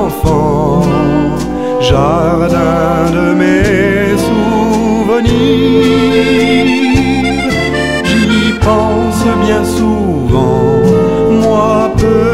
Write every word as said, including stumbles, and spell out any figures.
enfant, jardin de mes souvenirs. J'y pense bien souvent, moi peu